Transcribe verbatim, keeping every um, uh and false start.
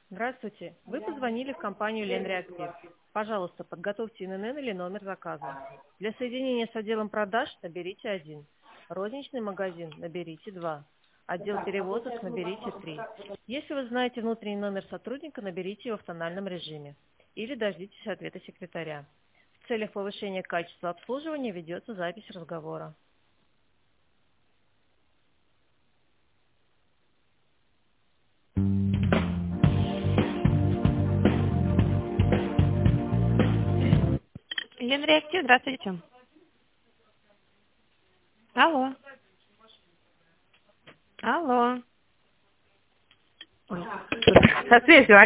Здравствуйте. Вы позвонили в компанию «Ленреактив». Пожалуйста, подготовьте эн эн эн или номер заказа. Для соединения с отделом продаж наберите один. Розничный магазин наберите два. Отдел перевозок наберите три. Если вы знаете внутренний номер сотрудника, наберите его в тональном режиме. Или дождитесь ответа секретаря. В целях повышения качества обслуживания ведется запись разговора. Ленреактив, здравствуйте. Алло. Алло. Ой, со связью.